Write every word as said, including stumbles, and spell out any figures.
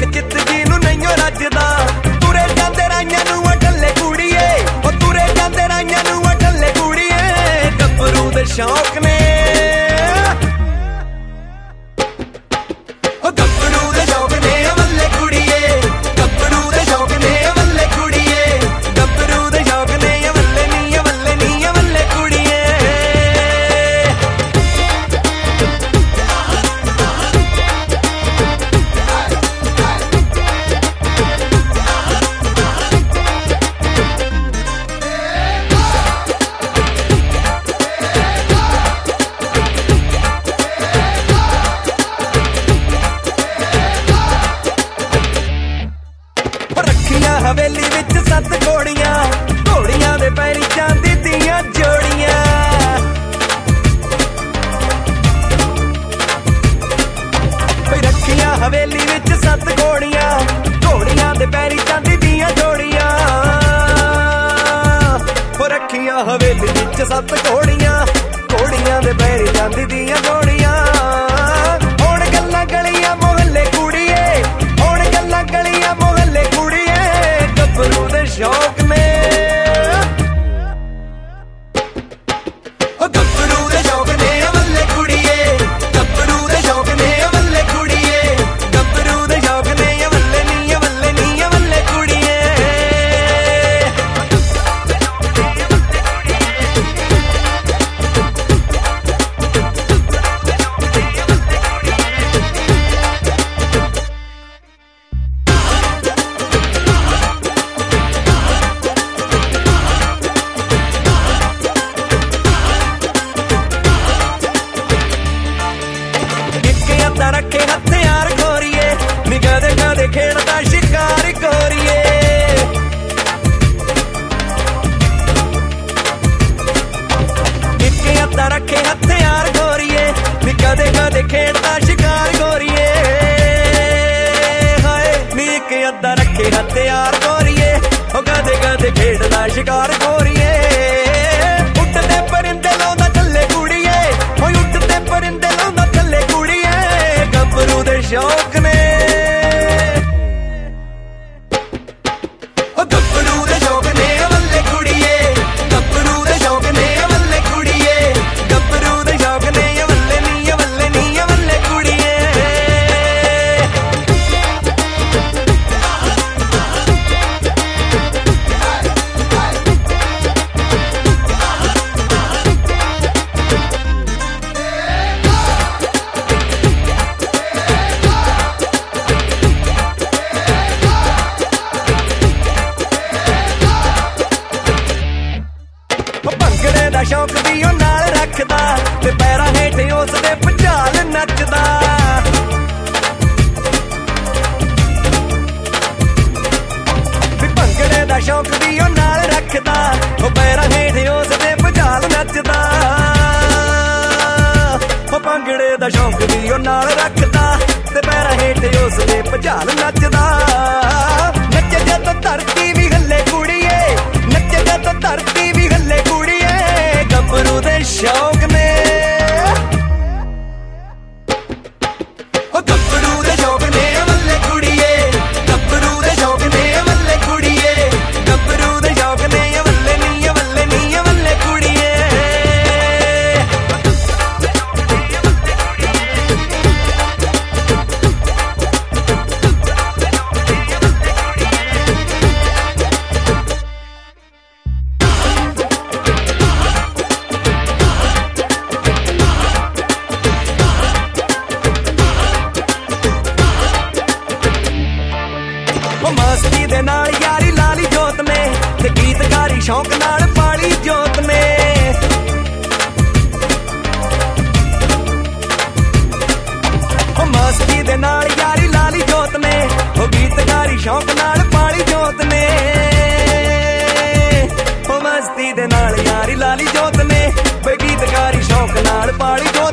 ਤੱਕ ਚਿੱਤ ਜੀ ਨੂੰ ਨਹੀਂਓ ਰੱਜਦਾ ਤੁਰੇ ਜਾਂਦੇ ਰਾਈਆਂ ਨੂੰ ਢੱਲੇ ਕੁੜੀਏ ਉਹ ਤੁਰੇ ਜਾਂਦੇ ਰਾਈਆਂ ਨੂੰ ਢੱਲੇ ਕੁੜੀਏ ਗੱਭਰੂ ਦੇ ਸ਼ੌਕ ਨੇ ਉਹ ਗੱਭਰੂ ਦੇ ਸ਼ੌਕ ਨੇ ਵੱਲੇ ਕੁੜੀਏ ਗੱਭਰੂ ਦੇ ਸ਼ੌਕ ਨੇ ਵੱਲੇ ਕੁੜੀਏ ਗੱਭਰੂ ਦੇ ਸ਼ੌਕ ਨੇ ਵੱਲੇ ਨੀ ਵੱਲੇ ਨੀ ਵੱਲੇ ਕੁੜੀਏ ਹਵੇਲੀ ਵਿੱਚ ਸੱਤ ਘੋੜੀਆਂ ਘੋੜੀਆਂ ਦੇ ਪੈਰੀ ਚਾਂਦੀ ਦੀਆਂ ਜੋੜੀਆਂ ਵੇ ਰੱਖੀਆਂ ਹਵੇਲੀ ਵਿੱਚ ਸੱਤ ਘੋੜੀਆਂ ਘੋੜੀਆਂ ਦੇ ਪੈਰੀ ਚਾਂਦੀ ਦੀਆਂ ਜੋੜੀਆਂ ਓ ਰੱਖੀਆਂ ਹਵੇਲੀ ਵਿੱਚ ਸੱਤ ਘੋੜੀਆਂ ਘੋੜੀਆਂ ਦੇ ਪੈਰੀ ਚਾਂਦੀ ਦੀਆਂ ਜੋੜੀਆਂ ਹੁਣ ਗੱਲਾਂ ਗਲੀਆਂ ਮੁਹੱਲੇ ਕੁੜੀਏ ਹੁਣ ਗੱਲਾਂ ਗਲੀਆਂ ਮੁਹੱਲੇ ਕੁੜੀਏ ਗੱਭਰੂ ਦੇ ਸ਼ੌਕ ਨੇ ਉਹ ਗੱਭਰੂ ਦੇ ਸ਼ੌਕ ਨੇ ਵੱਲੇ ਕੁੜੀਏ ਗੱਭਰੂ ਦੇ ਸ਼ੌਕ ਨੇ ਵੱਲੇ ਕੁੜੀਏ ਗੱਭਰੂ ਦੇ ਸ਼ੌਕ ਨੇ ਵੱਲੇ ਨੀ ਵੱਲੇ ਨੀ ਵੱਲੇ ਕੁੜੀਏ ਰੱਖੇ ਹਥਿਆਰ ਗੋਰੀਏ ਨੀ ਕਦੇ ਕਦੇ ਖੇਡਦਾ ਸ਼ਿਕਾਰ ਗੋਰੀਏ ਇੱਕੇ ਹੱਥਾਂ ਰੱਖੇ ਹਥਿਆਰ ਗੋਰੀਏ ਨੀ ਕਦੇ ਕਦੇ ਖੇਡਦਾ ਸ਼ਿਕਾਰ ਗੋਰੀਏ ਹਾਏ ਨੀ ਇੱਕੇ ਹੱਥਾਂ ਰੱਖੇ ਹਥਿਆਰ ਗੋਰੀਏ ਉਹ ਕਦੇ ਕਦੇ ਖੇਡਦਾ ਸ਼ਿਕਾਰ ਗੋਰੀਏ ਉੱਡਦੇ ਪਰਿੰਦੇ ਲਾਉਂਦਾ ਥੱਲੇ ਕੁੜੀਏ ਓਏ ਉੱਡਦੇ ਪਰਿੰਦੇ ਲਾਉਂਦਾ ਥੱਲੇ ਕੁੜੀਏ ਗੱਭਰੂ ਦੇ ਸ਼ੌਕ ਨੇ ਉਹ ਗੱਭਰੂ ਦੇ ਸ਼ੌਕ ਨੇ ਵੱਲੇ ਕੁੜੀਏ ਗੱਭਰੂ ਦੇ ਸ਼ੌਕ ਨੇ ਵੱਲੇ ਕੁੜੀਏ ਗੱਭਰੂ ਦੇ ਸ਼ੌਕ ਨੇ ਵੱਲੇ ਨੀ ਵੱਲੇ ਨੀ ਵੱਲੇ ਕੁੜੀਏ ਭੰਗੜੇ ਦਾ ਸ਼ੌਕ ਵੀ ਉਹ ਨਾਲ ਰੱਖਦਾ ਤੇ ਪੈਰਾਂ ਹੇਠ ਉਸ ਦੇ ਭੁਚਾਲ ਨੱਚਦਾ ਵੀ ਭੰਗੜੇ ਦਾ ਸ਼ੌਕ ਵੀ ਉਹ ਨਾਲ ਰੱਖਦਾ ਉਹ ਪੈਰਾਂ ਹੇਠ ਉਸ ਦੇ ਭੁਚਾਲ ਨੱਚਦਾ ਉਹ ਭੰਗੜੇ ਦਾ ਸ਼ੌਕ ਵੀ ਉਹ ਨਾਲ ਰੱਖਦਾ ਤੇ ਪੈਰਾਂ ਹੇਠ ਉਸ ਦੇ ਭੁਚਾਲ ਨੱਚਦਾ ਨੱਚੇ ਜਦ ਧਰਤੀ ਵੀ ਹੱਲੇ ਕੁੜੀਏ ਨੱਚੇ ਜਦ ਧਰਤੀ ਵੀ ਹੱਲੇ ਕੁੜੀਏ ਗੱਭਰੂ ਦੇ ਸ਼ੌਕ ਨੇ ਉਹ ਗੱਭਰੂ ਦੇ ਸ਼ੌਕ ਨੇ ਵੱਲੇ ਕੁੜੀਏ ਗੱਭਰੂ ਦੇ ਸ਼ੌਕ ਨੇ ਵੱਲੇ ਕੁੜੀਏ ਗੱਭਰੂ ਦੇ ਸ਼ੌਕ ਨੇ ਵੱਲੇ ਨੀ ਵੱਲੇ ਨੀ ਵੱਲੇ ਕੁੜੀਏ ਮਸਤੀ ਦੇ ਨਾਲ ਯਾਰੀ ਲਾਲੀ ਜੋਤ ਨੇ ਤੇ ਗੀਤਕਾਰੀ ਸ਼ੌਕ ਨਾਲ ਪਾਲੀ ਜੋਤ ਨੇ ਉਹ ਮਸਤੀ ਦੇ ਨਾਲ ਯਾਰੀ ਲਾਲੀ ਜੋਤ ਨੇ ਉਹ ਗੀਤਕਾਰੀ ਸ਼ੌਕ ਨਾਲ ਪਾਲੀ ਜੋਤ ਨੇ ਉਹ ਮਸਤੀ ਦੇ ਨਾਲ ਯਾਰੀ ਲਾਲੀ ਜੋਤ ਨੇ ਵੇ ਗੀਤਕਾਰੀ ਸ਼ੌਕ ਨਾਲ ਪਾਲੀ ਜੋਤ